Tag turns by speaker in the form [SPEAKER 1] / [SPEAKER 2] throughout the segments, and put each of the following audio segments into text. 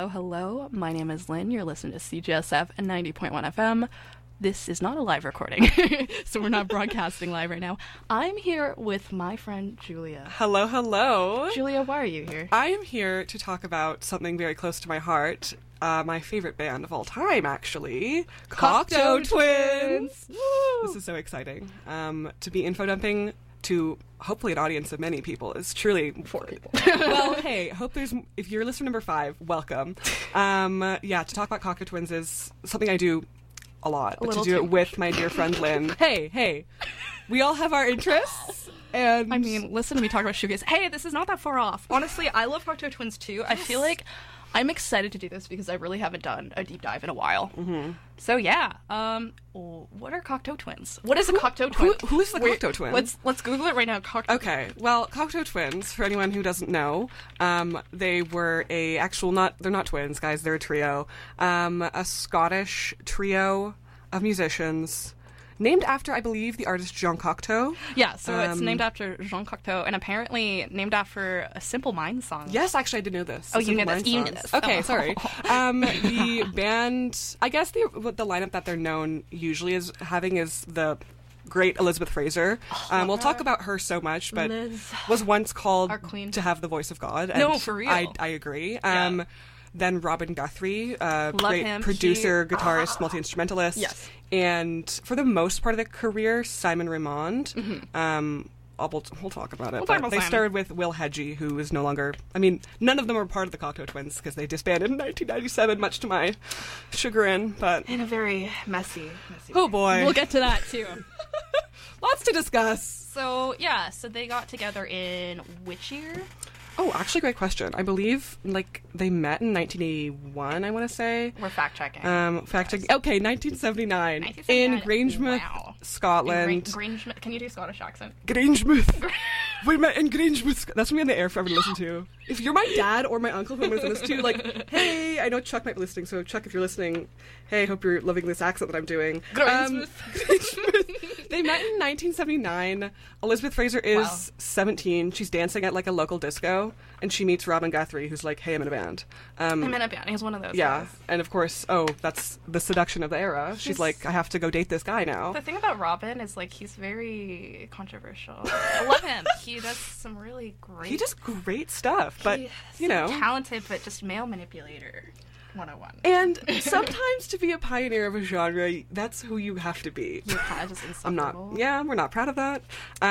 [SPEAKER 1] Hello, my name is Lynn. You're listening to CGSF and 90.1 FM. This is not a live recording, so we're not broadcasting live right now. I'm here with my friend Julia.
[SPEAKER 2] Hello, hello.
[SPEAKER 1] Julia, why are you here?
[SPEAKER 2] I am here to talk about something very close to my heart. My favorite band of all time, actually. Cocteau Twins!
[SPEAKER 1] Woo!
[SPEAKER 2] This is so exciting. To be info dumping to hopefully an audience of many people is truly
[SPEAKER 1] 4 people.
[SPEAKER 2] Well, hey, hope there's, if you're listener number 5, welcome. To talk about Cocteau Twins is something I do a lot, but to do it with my dear friend Lynn. Hey, we all have our interests. And
[SPEAKER 1] I mean, listen to me talk about shoegaze. Hey, this is not that far off. Honestly, I love Cocteau Twins too. Yes. I feel like I'm excited to do this because I really haven't done a deep dive in a while.
[SPEAKER 2] Mm-hmm.
[SPEAKER 1] So yeah, what are Cocteau Twins? What is a Cocteau Twin?
[SPEAKER 2] Who is the Cocteau Twin?
[SPEAKER 1] Let's Google it right now.
[SPEAKER 2] Okay, well, Cocteau Twins, for anyone who doesn't know, they were they're not twins, guys, they're a trio, a Scottish trio of musicians, named after, I believe, the artist Jean Cocteau.
[SPEAKER 1] Yeah, so it's named after Jean Cocteau, and apparently named after a Simple Minds song.
[SPEAKER 2] Yes, actually, I did know this.
[SPEAKER 1] Oh, you knew this. You knew this.
[SPEAKER 2] Okay, sorry. The band, I guess the lineup that they're known usually is having is the great Elizabeth Fraser. We'll talk about her so much, but was once called
[SPEAKER 1] our queen
[SPEAKER 2] to have the voice of God. And
[SPEAKER 1] no, for real.
[SPEAKER 2] I agree.
[SPEAKER 1] Yeah.
[SPEAKER 2] Then Robin Guthrie, great
[SPEAKER 1] him.
[SPEAKER 2] producer, guitarist, multi-instrumentalist.
[SPEAKER 1] Yes.
[SPEAKER 2] And for the most part of their career, Simon Raymond.
[SPEAKER 1] Mm-hmm.
[SPEAKER 2] We'll talk about it.
[SPEAKER 1] We'll talk about
[SPEAKER 2] they
[SPEAKER 1] Simon.
[SPEAKER 2] started with Will Hedgie, who is no longer... I mean, none of them are part of the Cocteau Twins because they disbanded in 1997, much to my chagrin, but...
[SPEAKER 1] In a very messy
[SPEAKER 2] Oh,
[SPEAKER 1] way.
[SPEAKER 2] boy.
[SPEAKER 1] We'll get to that, too.
[SPEAKER 2] Lots to discuss.
[SPEAKER 1] So they got together in which year?
[SPEAKER 2] Oh, actually, great question. I believe, they met in 1981, I want to say.
[SPEAKER 1] We're fact-checking.
[SPEAKER 2] Fact-checking. Okay, 1979. In Grangemouth,
[SPEAKER 1] wow.
[SPEAKER 2] Scotland.
[SPEAKER 1] Grangemouth. Can you do Scottish accent?
[SPEAKER 2] Grangemouth. We met in Grangemouth. That's going to be on the air for everyone to listen to. If you're my dad or my uncle who I'm going to listen to, hey, I know Chuck might be listening, so Chuck, if you're listening, hey, hope you're loving this accent that I'm doing.
[SPEAKER 1] Grangemouth.
[SPEAKER 2] They met in 1979. Elizabeth Fraser is 17. She's dancing at a local disco, and she meets Robin Guthrie, who's like, "Hey, I'm in a band."
[SPEAKER 1] I'm in a band. He's one of those.
[SPEAKER 2] Yeah,
[SPEAKER 1] guys.
[SPEAKER 2] and of course, that's the seduction of the era. She's like, "I have to go date this guy now."
[SPEAKER 1] The thing about Robin is he's very controversial. I love him. He does some really great.
[SPEAKER 2] He does great stuff, but
[SPEAKER 1] talented, but just male manipulator. 101.
[SPEAKER 2] And sometimes to be a pioneer of a genre, that's who you have to be.
[SPEAKER 1] You're kind of just insufferable.
[SPEAKER 2] We're not proud of that.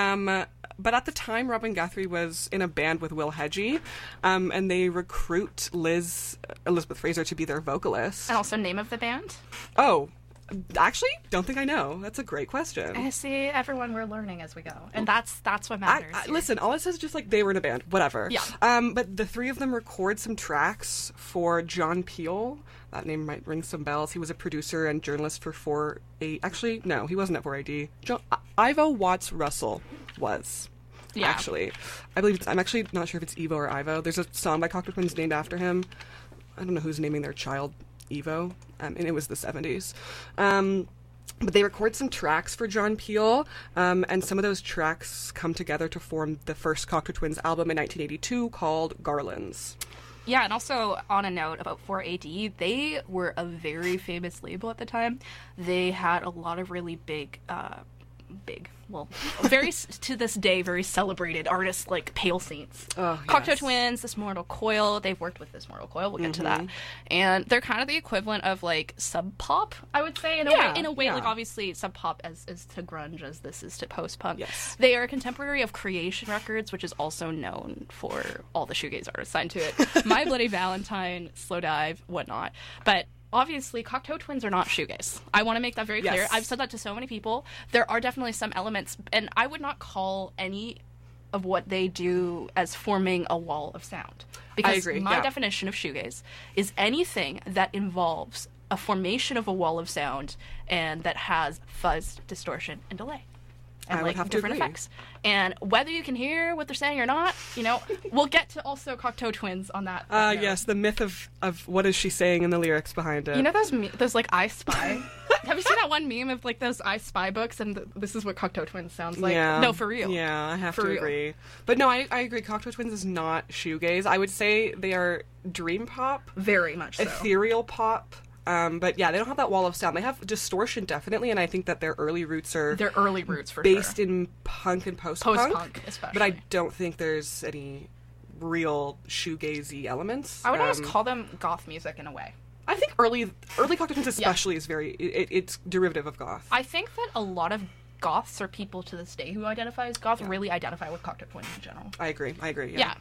[SPEAKER 2] But at the time, Robin Guthrie was in a band with Will Hedgie, and they recruit Elizabeth Fraser to be their vocalist.
[SPEAKER 1] And also name of the band?
[SPEAKER 2] Oh, actually, don't think I know. That's a great question.
[SPEAKER 1] I see, everyone, we're learning as we go. And that's what matters.
[SPEAKER 2] Listen, all it says is just they were in a band, whatever.
[SPEAKER 1] Yeah.
[SPEAKER 2] But the three of them record some tracks for John Peel. That name might ring some bells. He was a producer and journalist for 4AD. Actually, no, he wasn't at 4AD. Ivo Watts Russell was.
[SPEAKER 1] Yeah.
[SPEAKER 2] Actually. I believe I'm actually not sure if it's Evo or Ivo. There's a song by Cocteau Twins named after him. I don't know who's naming their child Evo, and it was the 70s. But they record some tracks for John Peel, and some of those tracks come together to form the first Cocteau Twins album in 1982 called Garlands.
[SPEAKER 1] Yeah, and also on a note about 4AD, they were a very famous label at the time. They had a lot of really very to this day very celebrated artists like Pale Saints, Cocteau Twins, This Mortal Coil. They've worked with This Mortal Coil. We'll get to that, and they're kind of the equivalent of sub pop, I would say, in a way. Obviously sub pop is to grunge as this is to post punk.
[SPEAKER 2] Yes,
[SPEAKER 1] they are a contemporary of Creation Records, which is also known for all the shoegaze artists signed to it. My Bloody Valentine, Slow Dive, whatnot, but. Obviously, Cocteau Twins are not shoegaze. I want to make that very clear.
[SPEAKER 2] Yes.
[SPEAKER 1] I've said that to so many people. There are definitely some elements, and I would not call any of what they do as forming a wall of sound. Because
[SPEAKER 2] I agree.
[SPEAKER 1] My definition of shoegaze is anything that involves a formation of a wall of sound and that has fuzz, distortion, and delay. and
[SPEAKER 2] I would
[SPEAKER 1] like
[SPEAKER 2] have to
[SPEAKER 1] different
[SPEAKER 2] agree.
[SPEAKER 1] effects. And whether you can hear what they're saying or not, you know, we'll get to also Cocteau Twins on that. note.
[SPEAKER 2] Yes, the myth of what is she saying in the lyrics behind it.
[SPEAKER 1] You know those like I Spy? Have you seen that one meme of like those I Spy books and this is what Cocteau Twins sounds like?
[SPEAKER 2] Yeah.
[SPEAKER 1] No, for real.
[SPEAKER 2] Yeah, I have
[SPEAKER 1] For
[SPEAKER 2] to
[SPEAKER 1] real.
[SPEAKER 2] agree. But no, I agree. Cocteau Twins is not shoegaze. I would say they are dream pop,
[SPEAKER 1] Very much so.
[SPEAKER 2] ethereal pop. But yeah, they don't have that wall of sound. They have distortion, definitely, and I think that their early roots are
[SPEAKER 1] Their early roots for
[SPEAKER 2] based
[SPEAKER 1] sure.
[SPEAKER 2] in punk and post-punk.
[SPEAKER 1] Post-punk, especially.
[SPEAKER 2] But I don't think there's any real shoegazy elements.
[SPEAKER 1] I would almost call them goth music in a way.
[SPEAKER 2] I think early Cocteau Twins especially is very it's derivative of goth.
[SPEAKER 1] I think that a lot of goths or people to this day who identify as goth really identify with Cocteau Twins in general.
[SPEAKER 2] I agree.
[SPEAKER 1] Yeah.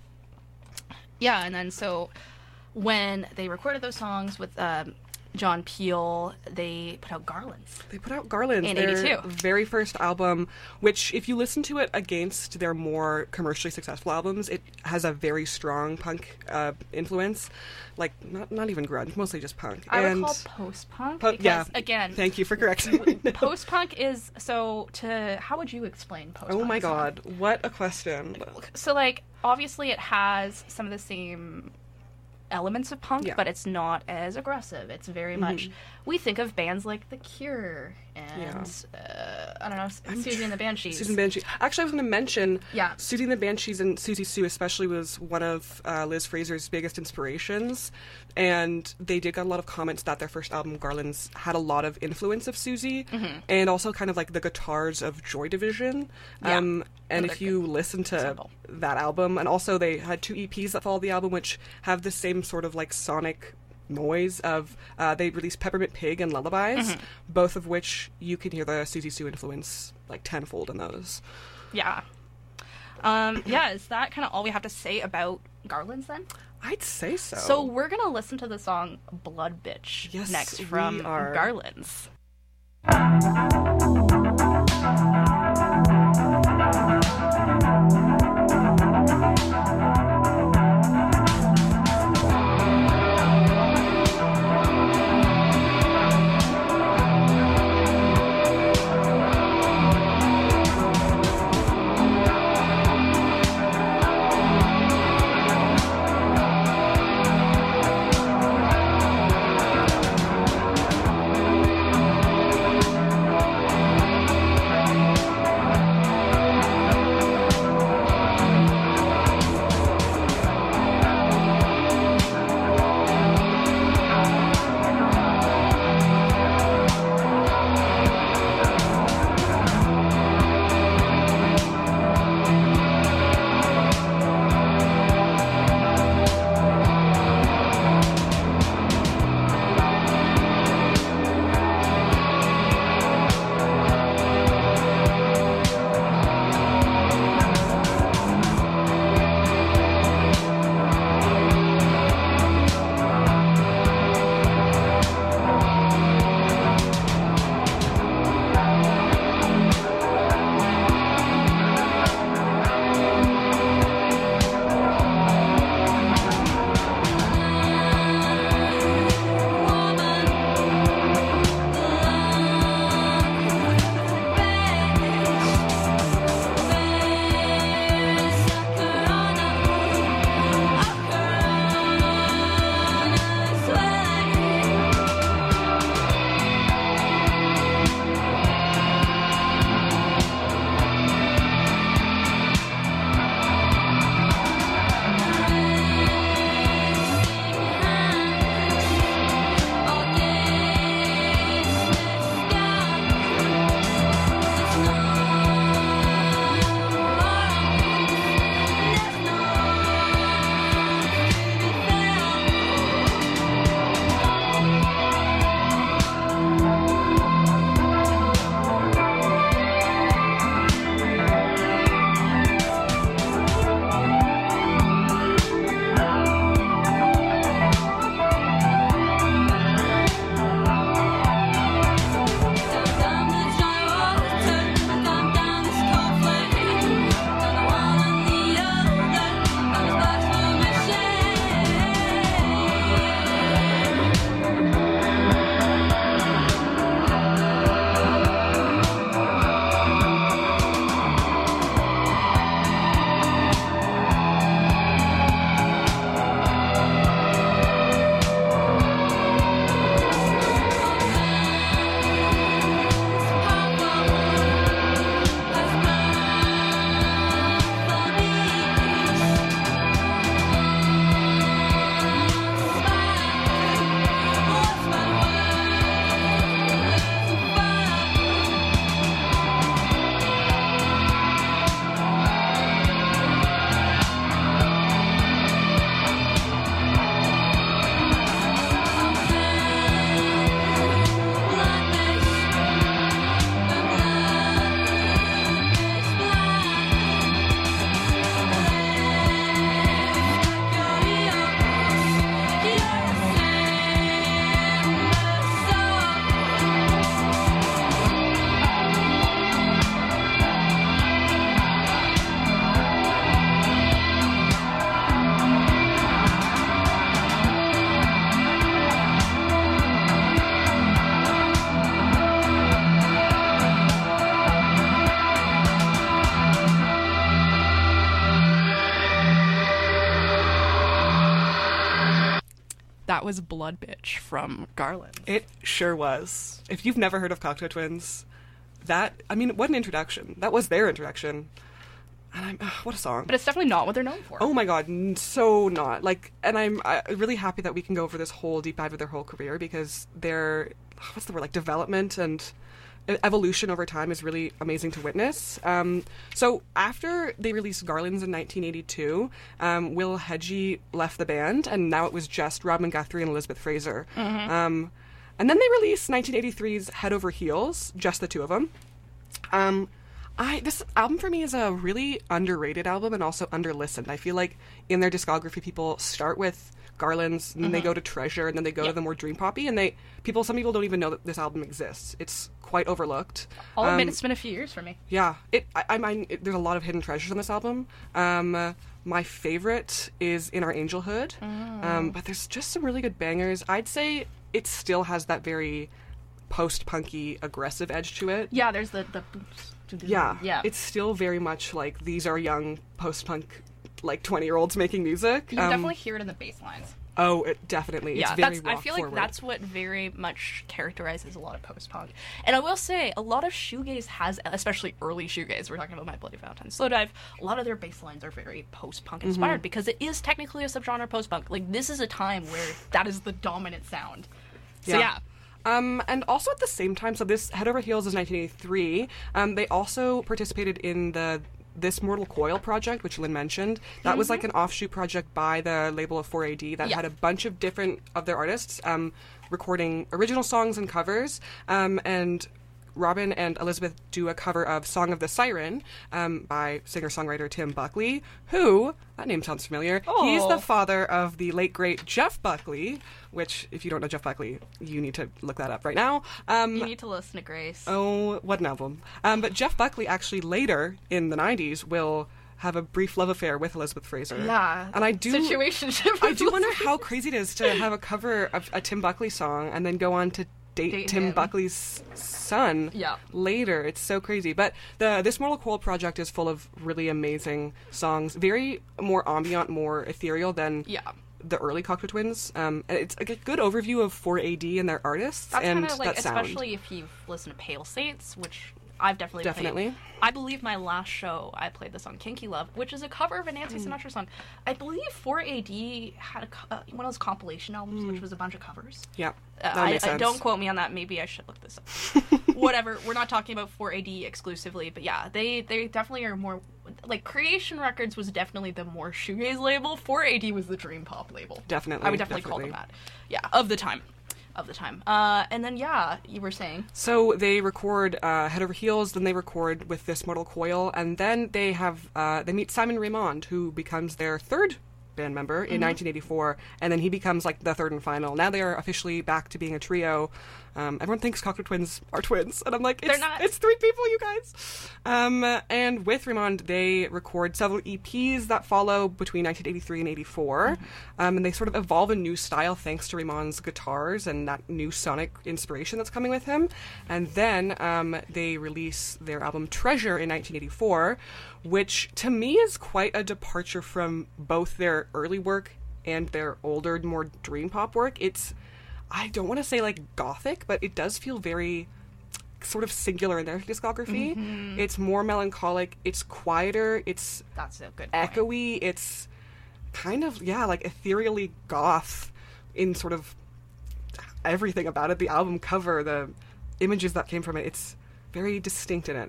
[SPEAKER 1] Yeah, and then so when they recorded those songs with John Peel, they put out Garlands.
[SPEAKER 2] They put out Garlands,
[SPEAKER 1] In
[SPEAKER 2] their
[SPEAKER 1] 82.
[SPEAKER 2] very first album, which if you listen to it against their more commercially successful albums, it has a very strong punk influence. Like, not even grunge, mostly just punk.
[SPEAKER 1] I
[SPEAKER 2] and
[SPEAKER 1] would call post-punk
[SPEAKER 2] Po-
[SPEAKER 1] because,
[SPEAKER 2] yeah.
[SPEAKER 1] again,
[SPEAKER 2] Thank you for correcting me. No.
[SPEAKER 1] post-punk is, how would you explain post-punk?
[SPEAKER 2] Oh my god, what a question.
[SPEAKER 1] So, like, obviously it has some of the same elements of punk,
[SPEAKER 2] Yeah.
[SPEAKER 1] but it's not as aggressive. It's very much, we think of bands like The Cure and, I don't know, Susie and the Banshees.
[SPEAKER 2] Susie and the Banshees. Actually, I was going to mention
[SPEAKER 1] Yeah.
[SPEAKER 2] Susie and the Banshees and Susie Sue especially was one of Liz Fraser's biggest inspirations. And they did get a lot of comments that their first album, Garlands, had a lot of influence of Susie and also kind of like the guitars of Joy Division.
[SPEAKER 1] Yeah.
[SPEAKER 2] And
[SPEAKER 1] Another
[SPEAKER 2] if you listen to
[SPEAKER 1] example.
[SPEAKER 2] that album, and also they had 2 EPs that followed the album, which have the same sort of like sonic noise of they released Peppermint Pig and Lullabies, both of which you can hear the Susie Sue influence like tenfold in those.
[SPEAKER 1] Yeah. Is that kind of all we have to say about Garlands then?
[SPEAKER 2] I'd say so.
[SPEAKER 1] So we're going to listen to the song Blood Bitch
[SPEAKER 2] Yes,
[SPEAKER 1] next
[SPEAKER 2] we
[SPEAKER 1] from
[SPEAKER 2] are.
[SPEAKER 1] Garlands. was Blood Bitch from Garland.
[SPEAKER 2] It sure was. If you've never heard of Cocteau Twins, what an introduction. That was their introduction. And what a song.
[SPEAKER 1] But it's definitely not what they're known for.
[SPEAKER 2] Oh my god, so not. Like, and I'm really happy that we can go over this whole deep dive of their whole career, because their, what's the word, like, development and evolution over time is really amazing to witness. So after they released Garlands in 1982, Will Hedgie left the band, and now it was just Robin Guthrie and Elizabeth Fraser. And then they released 1983's Head Over Heels, just the two of them. This album for me is a really underrated album and also underlistened. I feel like in their discography, people start with Garlands, and then they go to Treasure, and then they go to the more dream poppy, and some people don't even know that this album exists. It's quite overlooked.
[SPEAKER 1] I'll admit it's been a few years for me.
[SPEAKER 2] Yeah, there's a lot of hidden treasures on this album. My favorite is In Our Angelhood, but there's just some really good bangers. I'd say it still has that very post-punky, aggressive edge to it.
[SPEAKER 1] Yeah, there's the
[SPEAKER 2] yeah. It's still very much like these are young post-punk, like 20-year-olds making music.
[SPEAKER 1] You can definitely hear it in the bass lines.
[SPEAKER 2] Oh, it definitely.
[SPEAKER 1] Yeah,
[SPEAKER 2] it's very rock
[SPEAKER 1] I feel like
[SPEAKER 2] forward.
[SPEAKER 1] that's what very much characterizes a lot of post-punk. And I will say, a lot of shoegaze has, especially early shoegaze, we're talking about My Bloody Valentine, Slow Dive, a lot of their bass lines are very post-punk inspired, because it is technically a subgenre post-punk. Like, this is a time where that is the dominant sound. So yeah.
[SPEAKER 2] And also at the same time, so this Head Over Heels is 1983. They also participated in the This Mortal Coil project, which Lynn mentioned. That was like an offshoot project by the label of 4AD that had a bunch of different of their artists recording original songs and covers. And Robin and Elizabeth do a cover of Song of the Siren by singer-songwriter Tim Buckley, who, that name sounds familiar, he's the father of the late, great Jeff Buckley, which, if you don't know Jeff Buckley, you need to look that up right now.
[SPEAKER 1] You need to listen to Grace.
[SPEAKER 2] Oh, what an album. But Jeff Buckley actually later, in the 90s, will have a brief love affair with Elizabeth Fraser.
[SPEAKER 1] Yeah.
[SPEAKER 2] And I do
[SPEAKER 1] Situationship.
[SPEAKER 2] wonder how crazy it is to have a cover of a Tim Buckley song and then go on to date Tim Buckley's son later. It's so crazy. But this Mortal Coil project is full of really amazing songs, very more ambient, more ethereal than the early Cocteau Twins. And it's like a good overview of 4AD and their artists.
[SPEAKER 1] That's
[SPEAKER 2] and
[SPEAKER 1] kind of like,
[SPEAKER 2] that sound.
[SPEAKER 1] especially if you've listened to Pale Saints, which I've definitely played. I believe my last show I played the song Kinky Love, which is a cover of a Nancy Sinatra song. I believe 4AD had one of those compilation albums, which was a bunch of covers.
[SPEAKER 2] Yeah, that makes sense.
[SPEAKER 1] Don't quote me on that. Maybe I should look this up. Whatever. We're not talking about 4AD exclusively, but yeah, they definitely are more... Like, Creation Records was definitely the more shoegaze label. 4AD was the dream pop label.
[SPEAKER 2] Definitely.
[SPEAKER 1] I would definitely call them that. Yeah, of the time. And then, you were saying.
[SPEAKER 2] So they record Head Over Heels, then they record with This Mortal Coil, and then they meet Simon Raymond, who becomes their third band member in 1984, and then he becomes like the third and final. Now they are officially back to being a trio. Everyone thinks Cocteau Twins are twins, and I'm like, it's three people, you guys. And with Raymond, they record several EPs that follow between 1983 and 84, and they sort of evolve a new style thanks to Raymond's guitars and that new sonic inspiration that's coming with him. And then they release their album Treasure in 1984, which to me is quite a departure from both their early work and their older, more dream pop work. I don't want to say like gothic, but it does feel very sort of singular in their discography. It's more melancholic, it's quieter, that's
[SPEAKER 1] a good
[SPEAKER 2] echoey,
[SPEAKER 1] point.
[SPEAKER 2] It's kind of, like ethereally goth in sort of everything about it. The album cover, the images that came from it, it's very distinct in it.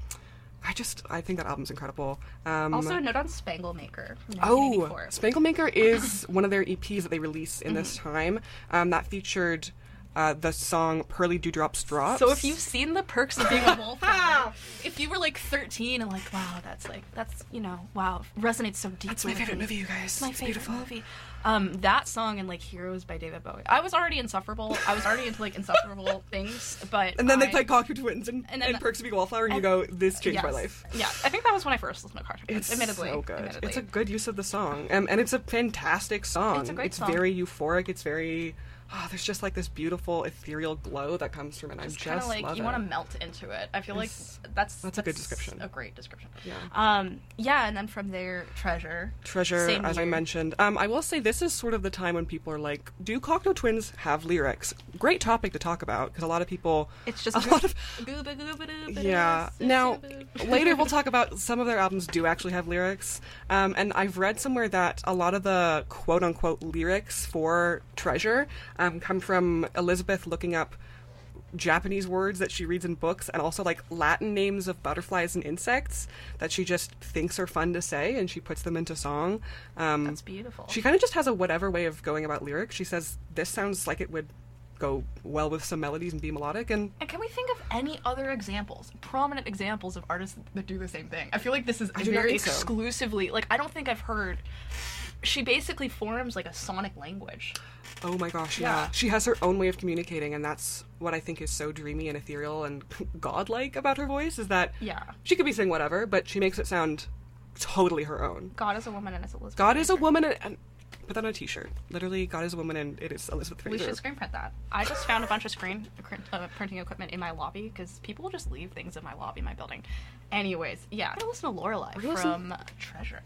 [SPEAKER 2] I think that album's incredible.
[SPEAKER 1] Also, a note on Spanglemaker.
[SPEAKER 2] Spanglemaker is one of their EPs that they release in this time. That featured the song Pearly Dewdrops Drops.
[SPEAKER 1] So if you've seen The Perks of Being a Wallflower, if you were like 13 and like, wow, that's resonates so deeply.
[SPEAKER 2] That's my favorite movie, you guys.
[SPEAKER 1] My favorite movie. That song and like Heroes by David Bowie. I was already insufferable. I was already into like insufferable things, but
[SPEAKER 2] and then they played Cocteau Twins and Perks of Being a Wallflower, and you go, this changed my life.
[SPEAKER 1] Yeah, I think that was when I first listened to Cocteau Twins.
[SPEAKER 2] It's so good. It's a good use of the song, and it's a fantastic song.
[SPEAKER 1] It's a great song.
[SPEAKER 2] It's very euphoric. It's very. There's just like this beautiful ethereal glow that comes from it. I just
[SPEAKER 1] like
[SPEAKER 2] love
[SPEAKER 1] you want to melt into it. I feel like that's
[SPEAKER 2] a good description.
[SPEAKER 1] A great description.
[SPEAKER 2] Yeah.
[SPEAKER 1] And then from there, Treasure.
[SPEAKER 2] As I mentioned. I will say this this is sort of the time when people are like, do Cocteau Twins have lyrics? Great topic to talk about, because a lot of people...
[SPEAKER 1] It's just
[SPEAKER 2] a lot of... Yeah. Now, later we'll talk about some of their albums do actually have lyrics. And I've read somewhere that a lot of the quote-unquote lyrics for Treasure come from Elizabeth looking up Japanese words that she reads in books, and also like Latin names of butterflies and insects that she just thinks are fun to say, and she puts them into song.
[SPEAKER 1] That's beautiful.
[SPEAKER 2] She kind of just has a whatever way of going about lyrics. She says, this sounds like it would go well with some melodies and be melodic. And
[SPEAKER 1] can we think of any other examples, prominent examples of artists that do the same thing? I feel like this is
[SPEAKER 2] I do
[SPEAKER 1] very
[SPEAKER 2] not think so.
[SPEAKER 1] exclusively, like, I don't think I've heard... She basically forms like a sonic language.
[SPEAKER 2] Oh my gosh, yeah. She has her own way of communicating, and that's what I think is so dreamy and ethereal and godlike about her voice, is that she could be saying whatever, but she makes it sound totally her own.
[SPEAKER 1] God is a woman and it's Elizabeth
[SPEAKER 2] God
[SPEAKER 1] Fraser.
[SPEAKER 2] is a woman and put that on a t-shirt. Literally, God is a woman and it is Elizabeth Fraser.
[SPEAKER 1] We should screen print that. I just found a bunch of printing equipment in my lobby, because people will just leave things in my lobby, my building. Anyways, yeah. I'm going to listen to Lorelei from Treasure.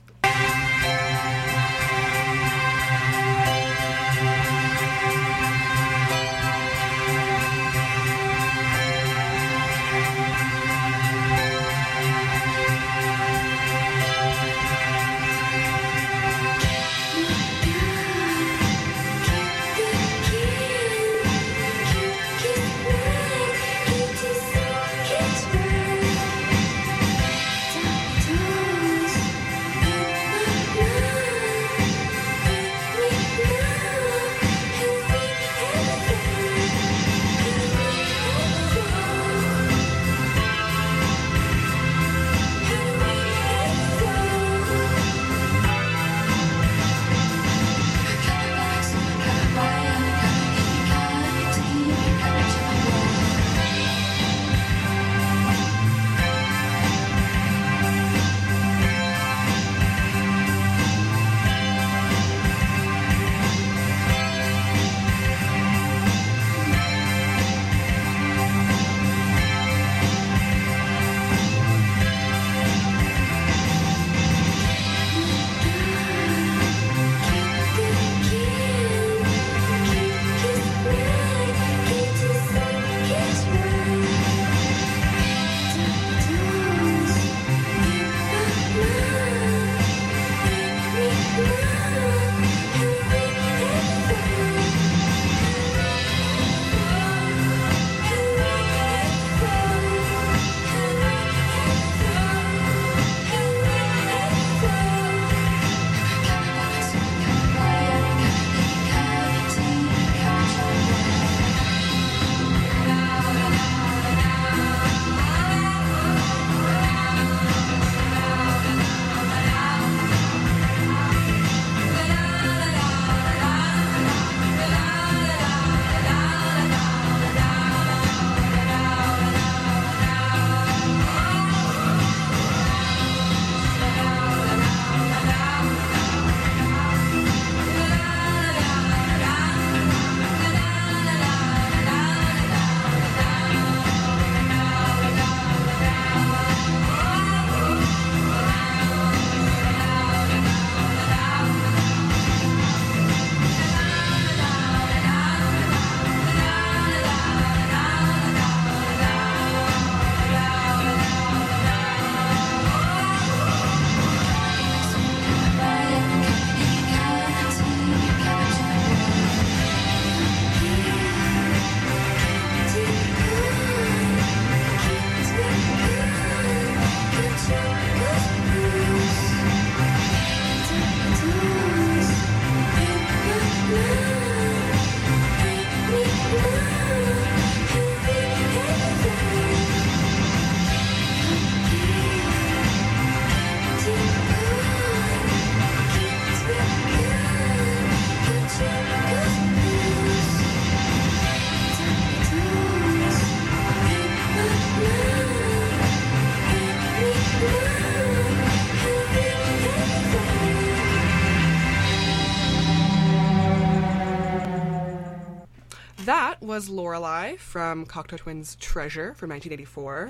[SPEAKER 2] That was Lorelei from Cocteau Twins' Treasure from 1984.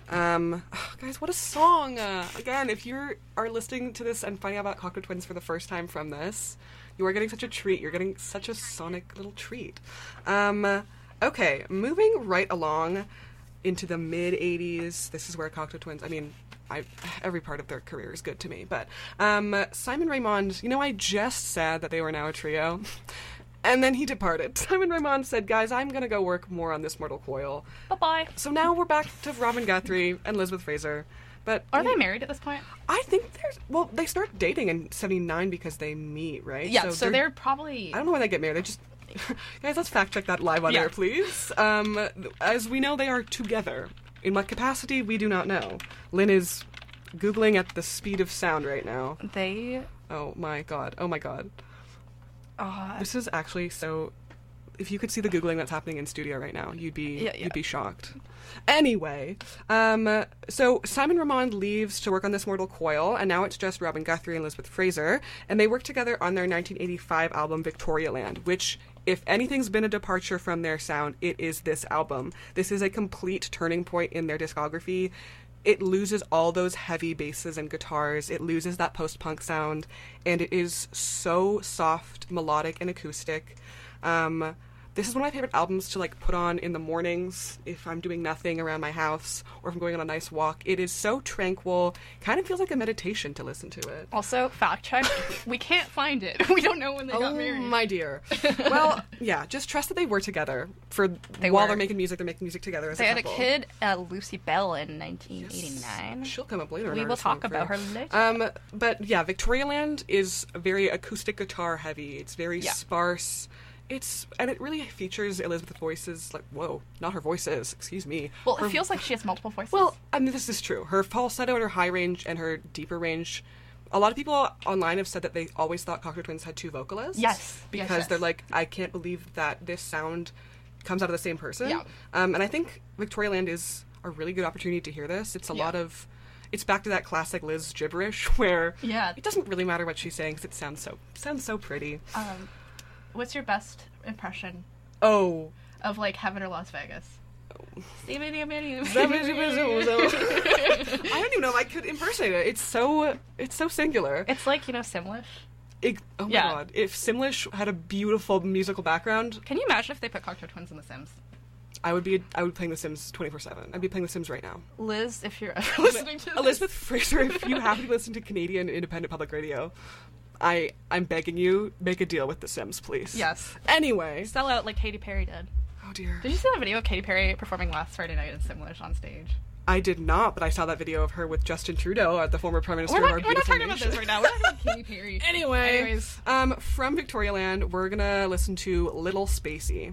[SPEAKER 2] Guys, what a song! Again, if you are listening to this and finding out about Cocteau Twins for the first time from this, You are getting such a treat. You're getting such a sonic little treat. Okay, moving right along into the mid-'80s. This is where Cocteau Twins, I mean, every part of their career is good to me, but Simon Raymond, you know, I just said that they were now a trio, and then he departed. Simon Raymond said, guys, I'm going to go work more on this Mortal Coil.
[SPEAKER 1] Bye-bye.
[SPEAKER 2] So now we're back to Robin Guthrie and Elizabeth Fraser. But
[SPEAKER 1] are they married at this point?
[SPEAKER 2] I think they start dating in 79 because they meet, right?
[SPEAKER 1] Yeah, so they're probably...
[SPEAKER 2] I don't know when they get married. They just... Guys, let's fact check that live on air, please. As we know, they are together. In what capacity, we do not know. Lynn is Googling at the speed of sound right now. Oh my god. Oh my god. This is actually so... If you could see the Googling that's happening in studio right now, you'd be shocked. Anyway, so Simon Raymond leaves to work on this Mortal Coil, and now it's just Robin Guthrie and Elizabeth Fraser, and they work together on their 1985 album Victorialand, which, if anything's been a departure from their sound, it is this album. This is a complete turning point in their discography. It loses all those heavy basses and guitars. It loses that post-punk sound, and it is so soft, melodic, and acoustic. This is one of my favorite albums to put on in the mornings if I'm doing nothing around my house or if I'm going on a nice walk. It is so tranquil, kind of feels like a meditation to listen to it.
[SPEAKER 1] Also, fact check, we can't find it. We don't know when they got married.
[SPEAKER 2] Oh, my dear. Well, yeah, just trust that they were together while they're making music together as a couple.
[SPEAKER 1] They had a kid, Lucy Bell, in 1989.
[SPEAKER 2] Yes. She'll come up later.
[SPEAKER 1] We will talk about her later.
[SPEAKER 2] But yeah, Victorialand is very acoustic guitar heavy. It's very sparse. And it really features Elizabeth's voices, not her voices, excuse me.
[SPEAKER 1] Well, it feels like she has multiple voices.
[SPEAKER 2] Well, I mean, this is true. Her falsetto and her high range and her deeper range. A lot of people online have said that they always thought Cocteau Twins had two vocalists.
[SPEAKER 1] Yes.
[SPEAKER 2] Because they're like, I can't believe that this sound comes out of the same person.
[SPEAKER 1] Yeah.
[SPEAKER 2] And I think Victorialand is a really good opportunity to hear this. It's a lot of... It's back to that classic Liz gibberish where it doesn't really matter what she's saying because it sounds so pretty.
[SPEAKER 1] What's your best impression?
[SPEAKER 2] Of
[SPEAKER 1] Heaven or Las Vegas?
[SPEAKER 2] I don't even know if I could impersonate it. It's so singular.
[SPEAKER 1] It's Simlish.
[SPEAKER 2] Oh my god! If Simlish had a beautiful musical background,
[SPEAKER 1] can you imagine if they put Cocteau Twins in The Sims?
[SPEAKER 2] I would be playing The Sims 24/7. I'd be playing The Sims right now.
[SPEAKER 1] Liz, if you're ever listening to this.
[SPEAKER 2] Elizabeth Fraser, if you happen to listen to Canadian independent public radio, I'm begging you, make a deal with The Sims, please.
[SPEAKER 1] Yes.
[SPEAKER 2] Anyway.
[SPEAKER 1] Sell out like Katy Perry did.
[SPEAKER 2] Oh, dear.
[SPEAKER 1] Did you see that video of Katy Perry performing last Friday night in Simlish on stage?
[SPEAKER 2] I did not, but I saw that video of her with Justin Trudeau, the former Prime Minister of our beautiful nation.
[SPEAKER 1] We're not talking about this right now. We're talking about Katy Perry.
[SPEAKER 2] Anyways. From Victorialand, we're gonna listen to Little Spacey.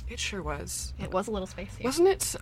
[SPEAKER 2] It sure was.
[SPEAKER 1] It was a little spacey.
[SPEAKER 2] Wasn't it?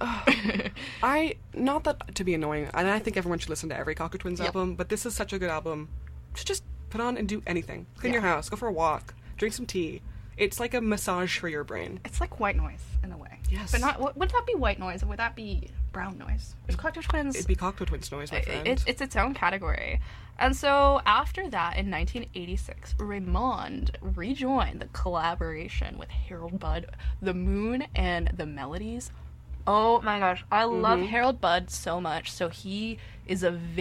[SPEAKER 2] Not that to be annoying, and I think everyone should listen to every Cocteau Twins album, but this is such a good album to just put on and do anything. Clean your house, go for a walk, drink some tea. It's like a massage for your brain.
[SPEAKER 1] It's like white noise, in a way.
[SPEAKER 2] Yes.
[SPEAKER 1] But not, would that be white noise, or would that be brown noise? Is Cocteau Twins...
[SPEAKER 2] It'd be Cocteau Twins noise, my friend.
[SPEAKER 1] It's its own category. And so, after that, in 1986, Raymond rejoined the collaboration with Harold Budd, The Moon and the Melodies. Oh my gosh, I love Harold Budd so much. So he is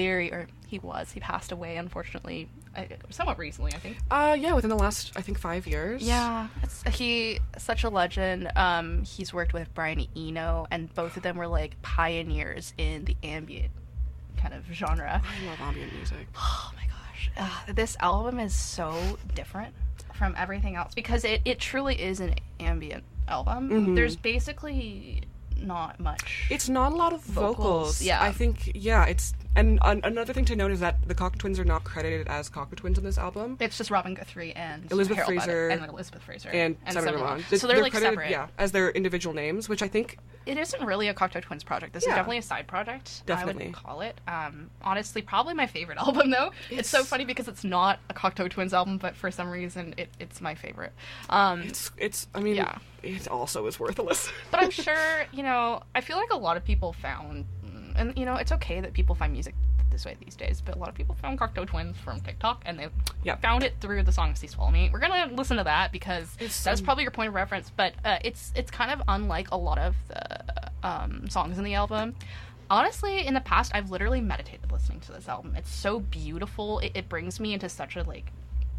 [SPEAKER 1] he passed away, unfortunately, somewhat recently, I think.
[SPEAKER 2] Yeah, within the last, I think, 5 years.
[SPEAKER 1] Yeah, he such a legend. He's worked with Brian Eno, and both of them were like pioneers in the ambient kind of genre.
[SPEAKER 2] I love ambient music.
[SPEAKER 1] Oh my gosh, this album is so different from everything else because it truly is an ambient album. There's basically not much.
[SPEAKER 2] It's not a lot of vocals.
[SPEAKER 1] Yeah,
[SPEAKER 2] I think it's. And another thing to note is that the Cocteau Twins are not credited as Cocteau Twins in this album.
[SPEAKER 1] It's just Robin Guthrie and
[SPEAKER 2] Elizabeth
[SPEAKER 1] Harold
[SPEAKER 2] Fraser
[SPEAKER 1] Budd and Elizabeth Fraser
[SPEAKER 2] and Simon Ramon.
[SPEAKER 1] So they're like
[SPEAKER 2] credited,
[SPEAKER 1] separate.
[SPEAKER 2] Yeah, as their individual names, which I think
[SPEAKER 1] it isn't really a Cocteau Twins project. This is definitely a side project.
[SPEAKER 2] Definitely.
[SPEAKER 1] I would call it. Honestly, probably my favorite album though. It's so funny because it's not a Cocteau Twins album, but for some reason it's my favorite.
[SPEAKER 2] It's. I mean, it also is worth a listen.
[SPEAKER 1] But I'm sure I feel like a lot of people found, and it's okay that people find music this way these days, but a lot of people found Cocteau Twins from TikTok, and they found it through the song "Cease Swallow Me." We're gonna listen to that because that's probably your point of reference, but it's kind of unlike a lot of the songs in the album. Honestly, in the past, I've literally meditated listening to this album. It's so beautiful. It brings me into such a like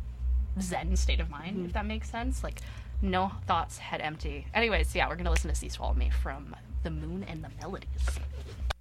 [SPEAKER 1] zen state of mind, if that makes sense. Like no thoughts, head empty. Anyways, we're gonna listen to "Cease Swallow Me" from The Moon and the Melodies.